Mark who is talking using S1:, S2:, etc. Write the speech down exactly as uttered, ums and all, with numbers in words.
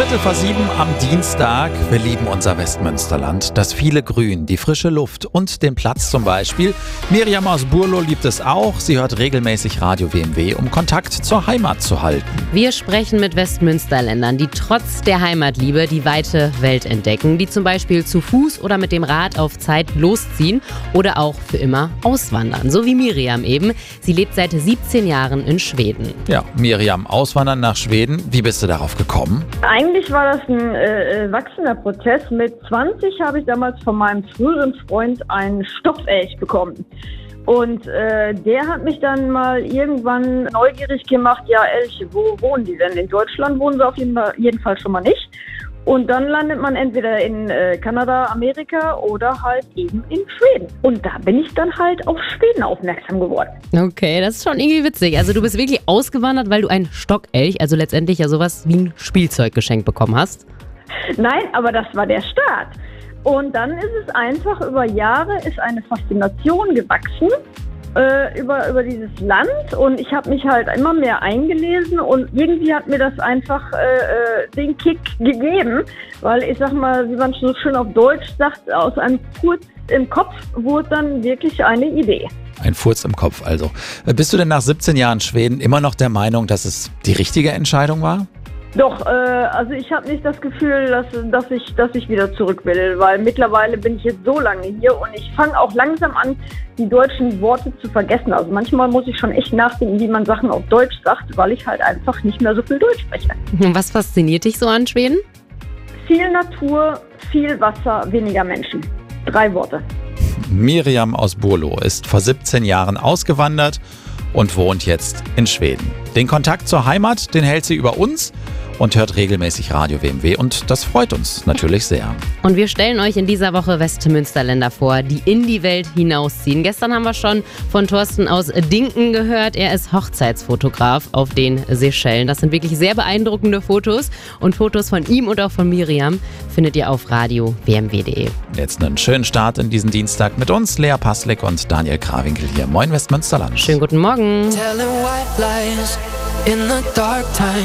S1: Viertel vor sieben am Dienstag. Wir lieben unser Westmünsterland. Das viele Grün, die frische Luft und den Platz zum Beispiel. Miriam aus Burlo liebt es auch. Sie hört regelmäßig Radio W M W, um Kontakt zur Heimat zu halten.
S2: Wir sprechen mit Westmünsterländern, die trotz der Heimatliebe die weite Welt entdecken, die zum Beispiel zu Fuß oder mit dem Rad auf Zeit losziehen oder auch für immer auswandern. So wie Miriam eben. Sie lebt seit siebzehn Jahren in Schweden.
S1: Ja, Miriam, auswandern nach Schweden. Wie bist du darauf gekommen?
S3: Eigentlich war das ein äh, wachsender Prozess. Mit zwanzig habe ich damals von meinem früheren Freund einen Stoffelch bekommen. Und äh, der hat mich dann mal irgendwann neugierig gemacht, ja Elche, wo wohnen die denn? In Deutschland wohnen sie auf jeden Fall, jeden Fall schon mal nicht. Und dann landet man entweder in äh, Kanada, Amerika oder halt eben in Schweden. Und da bin ich dann halt auf Schweden aufmerksam geworden.
S2: Okay, das ist schon irgendwie witzig. Also du bist wirklich ausgewandert, weil du ein Stockelch, also letztendlich ja sowas wie ein Spielzeug geschenkt bekommen hast?
S3: Nein, aber das war der Start. Und dann ist es einfach über Jahre, ist eine Faszination gewachsen äh, über, über dieses Land. Und ich habe mich halt immer mehr eingelesen und irgendwie hat mir das einfach äh, den Kick gegeben. Weil ich sag mal, wie man so schön auf Deutsch sagt, aus einem Furz im Kopf wurde dann wirklich eine Idee.
S1: Ein Furz im Kopf also. Bist du denn nach siebzehn Jahren Schweden immer noch der Meinung, dass es die richtige Entscheidung war?
S3: Doch, äh, also ich habe nicht das Gefühl, dass, dass, ich, dass ich wieder zurück will, weil mittlerweile bin ich jetzt so lange hier und ich fange auch langsam an, die deutschen Worte zu vergessen. Also manchmal muss ich schon echt nachdenken, wie man Sachen auf Deutsch sagt, weil ich halt einfach nicht mehr so viel Deutsch spreche.
S2: Was fasziniert dich so an Schweden?
S3: Viel Natur, viel Wasser, weniger Menschen. Drei Worte.
S1: Miriam aus Burlo ist vor siebzehn Jahren ausgewandert und wohnt jetzt in Schweden. Den Kontakt zur Heimat, den hält sie über uns und hört regelmäßig Radio W M W und das freut uns natürlich sehr.
S2: Und wir stellen euch in dieser Woche Westmünsterländer vor, die in die Welt hinausziehen. Gestern haben wir schon von Thorsten aus Dinken gehört. Er ist Hochzeitsfotograf auf den Seychellen. Das sind wirklich sehr beeindruckende Fotos und Fotos von ihm und auch von Miriam findet ihr auf radio w m w punkt d e.
S1: Jetzt einen schönen Start in diesen Dienstag mit uns, Lea Paslik und Daniel Krawinkel hier. Moin Westmünsterland.
S2: Schönen guten Morgen.
S4: Telling white lies in the dark time.